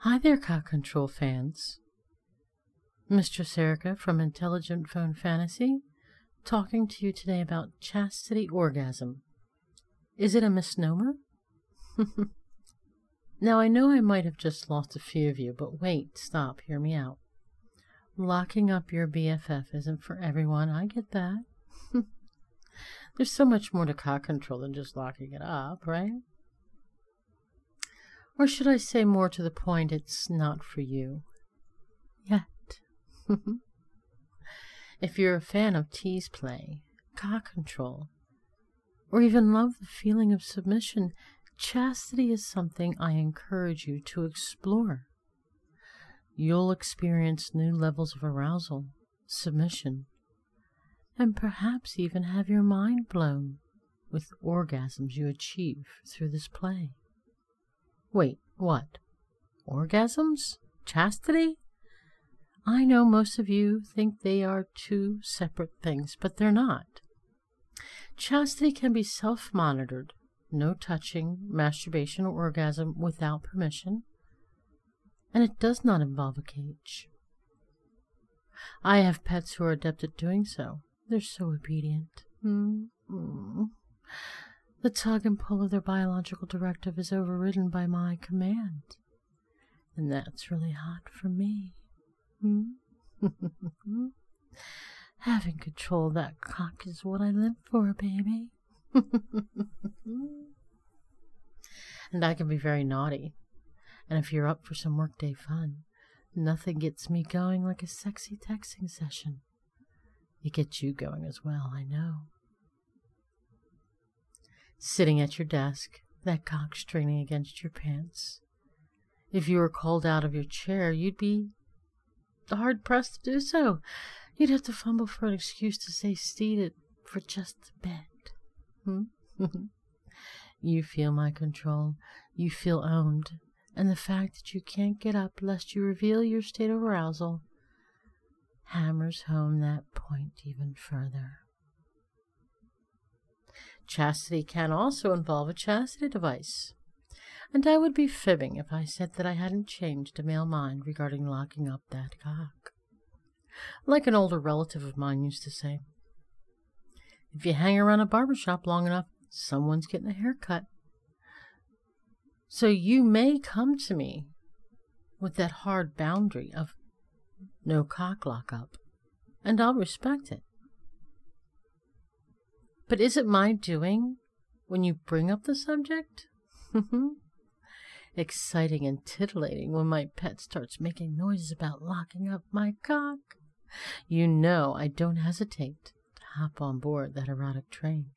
Hi there, Cock Control fans. Mistress Erica from Intelligent Phone Fantasy, talking to you today about chastity orgasm. Is it a misnomer? Now, I know I might have just lost a few of you, but wait, stop, hear me out. Locking up your BFF isn't for everyone, I get that. There's so much more to cock control than just locking it up, right? Or should I say more to the point, it's not for you. Yet. If you're a fan of tease play, cock control, or even love the feeling of submission, chastity is something I encourage you to explore. You'll experience new levels of arousal, submission, and perhaps even have your mind blown with orgasms you achieve through this play. Wait, what? Orgasms? Chastity? I know most of you think they are two separate things, but they're not. Chastity can be self-monitored, no touching, masturbation, or orgasm without permission, and it does not involve a cage. I have pets who are adept at doing so. They're so obedient. The tug and pull of their biological directive is overridden by my command, and that's really hot for me. Having control of that cock is what I live for, baby. And I can be very naughty. And if you're up for some workday fun, nothing gets me going like a sexy texting session. It gets you going as well, I know. Sitting at your desk, that cock straining against your pants. If you were called out of your chair, you'd be hard-pressed to do so. You'd have to fumble for an excuse to stay seated for just a bit. You feel my control. You feel owned. And the fact that you can't get up lest you reveal your state of arousal hammers home that point even further. Chastity can also involve a chastity device. And I would be fibbing if I said that I hadn't changed a male mind regarding locking up that cock. Like an older relative of mine used to say, if you hang around a barbershop long enough, someone's getting a haircut. So you may come to me with that hard boundary of no cock lockup, and I'll respect it. But is it my doing when you bring up the subject? Exciting and titillating when my pet starts making noises about locking up my cock. You know I don't hesitate to hop on board that erotic train.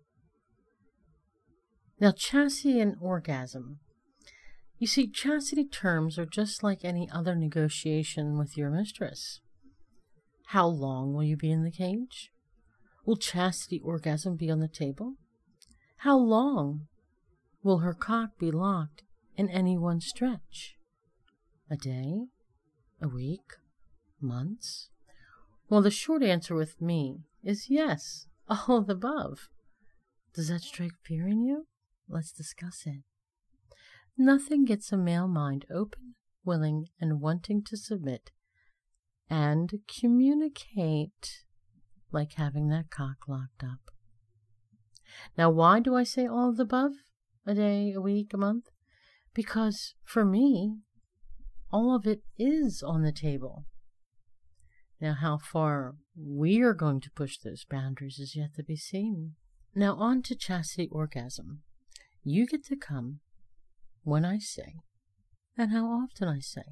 Now, chastity and orgasm. You see, chastity terms are just like any other negotiation with your mistress. How long will you be in the cage? Will chastity orgasm be on the table? How long will her cock be locked in any one stretch? A day? A week? Months? Well, the short answer with me is yes, all of the above. Does that strike fear in you? Let's discuss it. Nothing gets a male mind open, willing, and wanting to submit and communicate like having that cock locked up. Now, why do I say all of the above? A day, a week, a month? Because for me, all of it is on the table. Now, how far we are going to push those boundaries is yet to be seen. Now, on to chastity orgasm. You get to come when I say, and how often I say.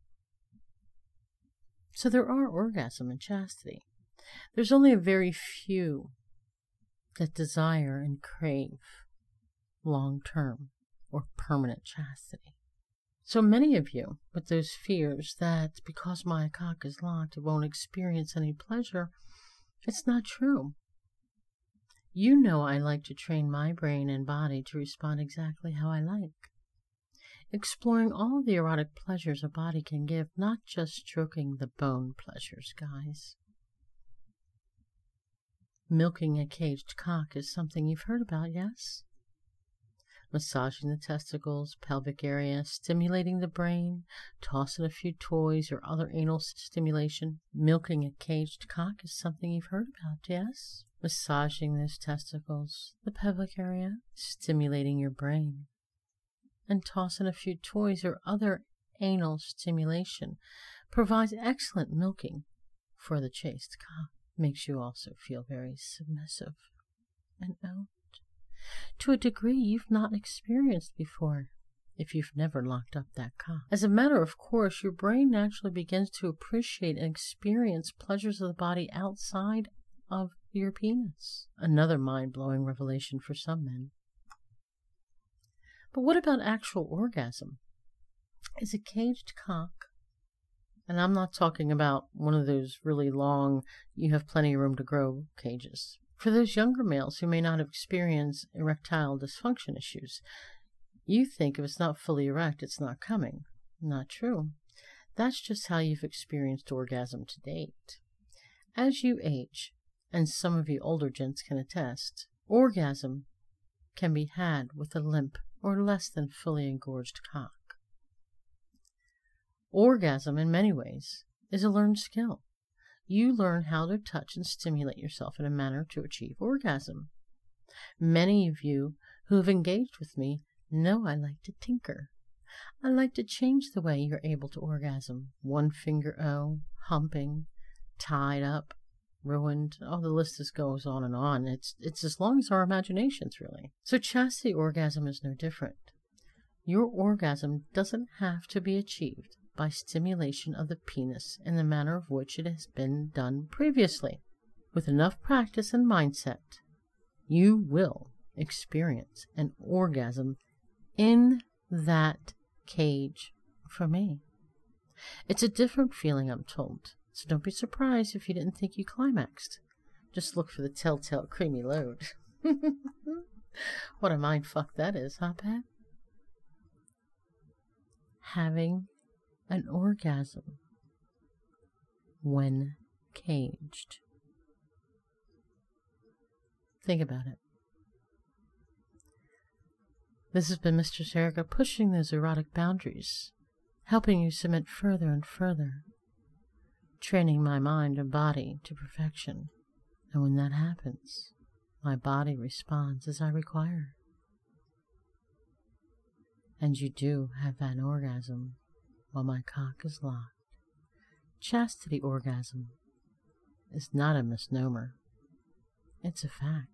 So there are orgasm and chastity. There's only a very few that desire and crave long-term or permanent chastity. So many of you with those fears that because my cock is locked, it won't experience any pleasure, it's not true. You know I like to train my brain and body to respond exactly how I like. Exploring all the erotic pleasures a body can give, not just stroking the bone pleasures, guys. Milking a caged cock is something you've heard about, yes? massaging the testicles, pelvic area, stimulating the brain, tossing a few toys or other anal stimulation. Milking a caged cock is something you've heard about, yes? Massaging those testicles, the pelvic area, stimulating your brain, and tossing a few toys or other anal stimulation provides excellent milking for the chaste cock. Makes you also feel very submissive and owned to a degree you've not experienced before if you've never locked up that cock. As a matter of course, your brain naturally begins to appreciate and experience pleasures of the body outside of your penis. Another mind-blowing revelation for some men. But what about actual orgasm? Is a caged cock, and I'm not talking about one of those really long, you have plenty of room to grow cages. For those younger males who may not have experienced erectile dysfunction issues, you think if it's not fully erect, it's not coming. Not true. That's just how you've experienced orgasm to date. As you age, and some of you older gents can attest, orgasm can be had with a limp or less than fully engorged cock. Orgasm, in many ways, is a learned skill. You learn how to touch and stimulate yourself in a manner to achieve orgasm. Many of you who have engaged with me know I like to tinker. I like to change the way you're able to orgasm. One finger O, humping, tied up, ruined. Oh, the list just goes on and on. It's as long as our imaginations, really. So chastity orgasm is no different. Your orgasm doesn't have to be achieved by stimulation of the penis in the manner of which it has been done previously. With enough practice and mindset, you will experience an orgasm in that cage for me. It's a different feeling, I'm told, so don't be surprised if you didn't think you climaxed. Just look for the telltale creamy load. What a mind fuck that is, huh, Pat? Having an orgasm when caged. Think about it. This has been Mistress Erica pushing those erotic boundaries, helping you submit further and further, training my mind and body to perfection. And when that happens, my body responds as I require. And you do have that orgasm while my cock is locked. Chastity orgasm is not a misnomer. It's a fact.